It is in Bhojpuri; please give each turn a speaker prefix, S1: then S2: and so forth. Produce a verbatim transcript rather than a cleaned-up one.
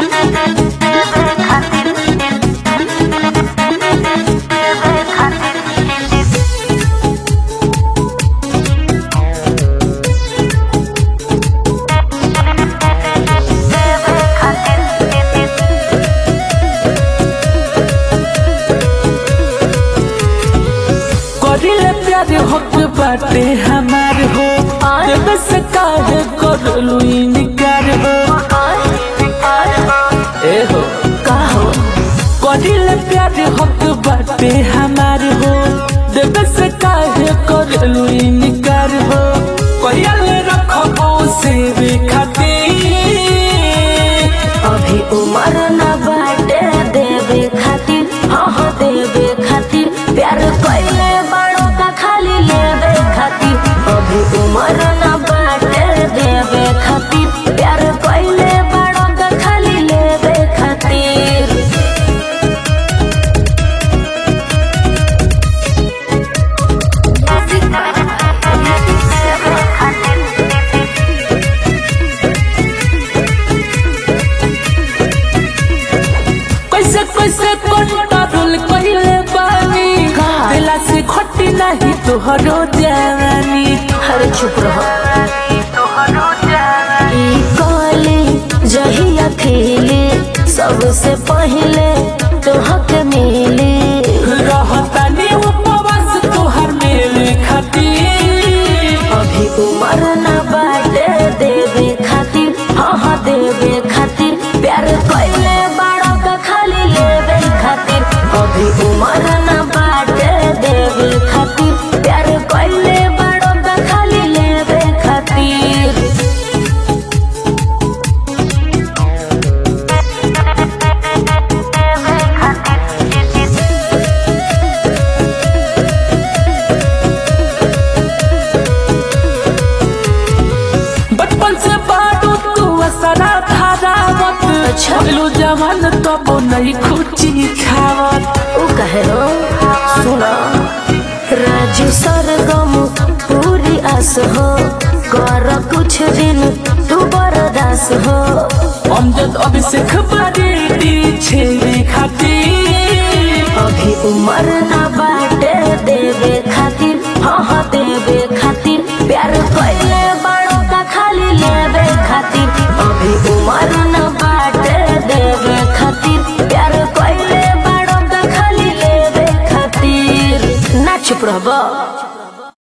S1: प्यार हक बाटे हमार हो जब से काहे कर लू इनकार हो ए हो
S2: का हो
S1: करिल प्यार हक बाटे हमार हो जब से काहे कर लू इनकार हो कोयल रखबो से भी खातिर
S2: अभी उम्र न बाटे देवे खातिर हाँ हाँ देवे खातिर प्यार कइले बड़ों का खाली लेवे खातिर अभी उम्र न बाटे देवे खातिर प्यार कइले बड़ों का खाली लेवे खातिर
S1: कैसे कैसे कंट्रोल कइले बानी दिला से खटी नहीं तोहरो जवानी
S2: हर चुप रहो ई कली जहिया खिली सबसे पहले तोहके मिली
S1: रहतानी उपवास तोहर मेरे खातिर
S2: अभी उम्र न बाटे देवे खातिर हाँ हाँ देवे खातिर प्यार कइले बड़ों का खाली लेवे खातिर अभी उम्र न बाटे देवे खातिर प्यार कइले बड़ों का खाली लेवे खातिर
S1: बचपन से बाडू तू असरा धारावत
S2: अच्छा।
S1: लो जवान तब नहीं खुची खावत
S2: उ कहे रो सुना राजू सरगम पूरी आस हो कर कुछ दिन तू बर्दास हो
S1: अमजद अभिषेक बारी छेड़े खातिर
S2: अभी उम्र न बाटे देवे खातिर हाँ हाँ देवे खातिर प्यार कइले बड़ों का खाली लेवे खातिर अभी उम्र न बाटे देवे खातिर प्यार कइले बड़ों का खाली लेवे खातिर ना चुप रहबो।